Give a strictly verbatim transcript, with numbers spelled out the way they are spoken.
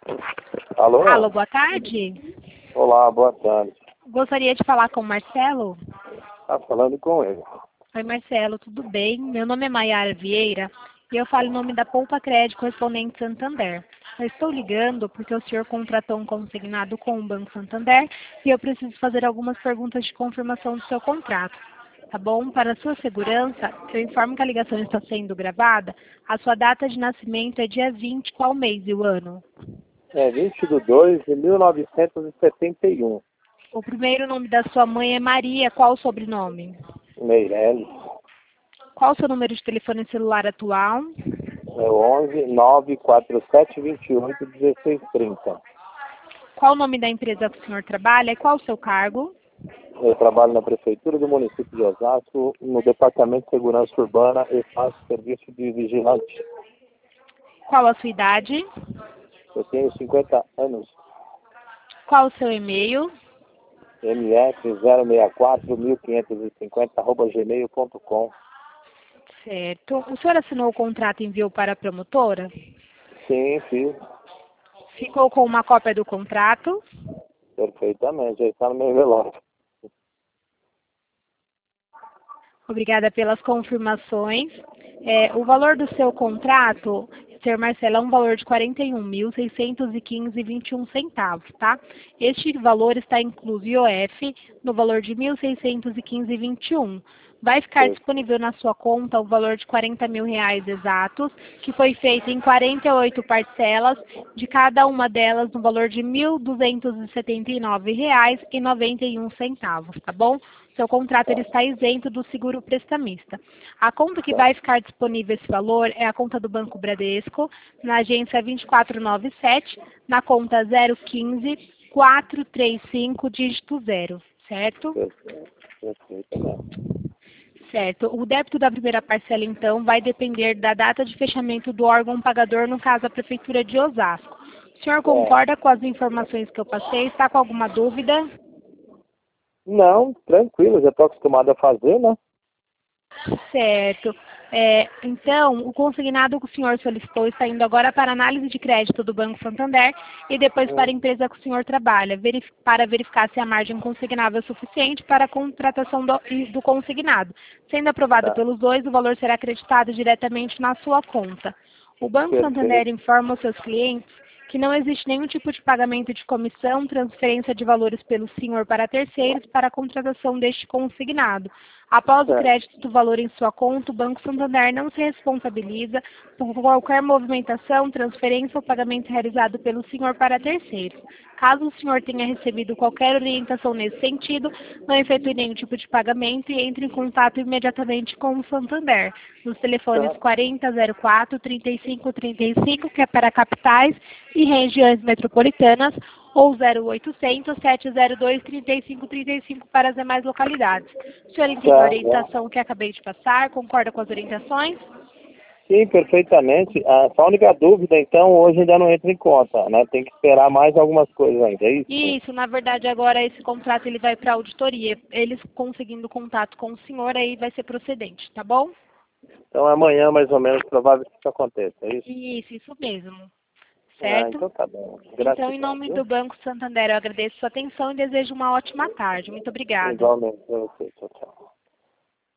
Alô? Alô, boa tarde. Olá, boa tarde. Gostaria de falar com o Marcelo. Tá falando com ele. Oi, Marcelo, tudo bem? Meu nome é Maiara Vieira e eu falo em nome da Poupa Crédito Correspondente Santander. Eu estou ligando porque o senhor contratou um consignado com o Banco Santander e eu preciso fazer algumas perguntas de confirmação do seu contrato. Tá bom? Para sua segurança, eu informo que a ligação está sendo gravada. A sua data de nascimento é dia vinte, qual mês e o ano? É vinte de dois de mil novecentos e setenta e um. O primeiro nome da sua mãe é Maria, qual o sobrenome? Meirelles. Qual o seu número de telefone celular atual? É onze nove quatro sete dois oito um seis três zero. Qual o nome da empresa que o senhor trabalha e qual o seu cargo? Eu trabalho na Prefeitura do município de Osasco, no Departamento de Segurança Urbana e faço serviço de vigilante. Qual a sua idade? Eu tenho cinquenta anos. Qual o seu e-mail? M F zero seis quatro cinco cinco zero arroba gmail ponto com. Certo. O senhor assinou o contrato e enviou para a promotora? Sim, fiz. Ficou com uma cópia do contrato? Perfeitamente, já está no meu envelope. Obrigada pelas confirmações. É, o valor do seu contrato, senhor Marcelo, é um valor de quarenta e um mil, seiscentos e quinze reais e vinte e um centavos, tá? Este valor está incluso I O F no valor de mil seiscentos e quinze reais e vinte e um. Vai ficar Sim. disponível na sua conta o valor de quarenta mil reais exatos, que foi feito em quarenta e oito parcelas, de cada uma delas no valor de mil duzentos e setenta e nove reais e noventa e um centavos, tá bom? Seu contrato ele está isento do seguro prestamista. A conta que vai ficar disponível esse valor é a conta do Banco Bradesco, na agência vinte e quatro noventa e sete, na conta zero um cinco, quatro três cinco, dígito zero, certo? Perfeitamente. Certo. O débito da primeira parcela, então, vai depender da data de fechamento do órgão pagador, no caso, a Prefeitura de Osasco. O senhor concorda com as informações que eu passei? Está com alguma dúvida? Não, tranquilo, já estou acostumado a fazer, né? Certo. É, então, o consignado que o senhor solicitou está indo agora para análise de crédito do Banco Santander e depois para a empresa que o senhor trabalha, verif- para verificar se a margem consignável é suficiente para a contratação do, do consignado. Sendo aprovado Tá. pelos dois, o valor será acreditado diretamente na sua conta. O Banco Santander Perfeito. informa os seus clientes que não existe nenhum tipo de pagamento de comissão, transferência de valores pelo senhor para terceiros para a contratação deste consignado. Após o Certo. crédito do valor em sua conta, o Banco Santander não se responsabiliza por qualquer movimentação, transferência ou pagamento realizado pelo senhor para terceiros. Caso o senhor tenha recebido qualquer orientação nesse sentido, não efetue nenhum tipo de pagamento e entre em contato imediatamente com o Santander, nos telefones Tá. quarenta zero quatro, trinta e cinco trinta e cinco, que é para capitais e regiões metropolitanas, ou zero oitocentos, sete zero dois, trinta e cinco trinta e cinco para as demais localidades. O senhor entende a Tá, orientação que acabei de passar? Concorda com as orientações? sim, perfeitamente. A só a única dúvida, então, hoje ainda não entra em conta, né? Tem que esperar mais algumas coisas ainda, é isso? Isso, na verdade, agora esse contrato ele vai para a auditoria. Eles conseguindo contato com o senhor, aí vai ser procedente, tá bom? Então amanhã, mais ou menos, provável que isso aconteça, é isso? Isso, isso mesmo. Ah, Certo? então tá bom. Então, em Gratidão, nome viu? do Banco Santander, eu agradeço sua atenção e desejo uma ótima tarde. Muito obrigada. Igualmente pra você. Tchau, tchau.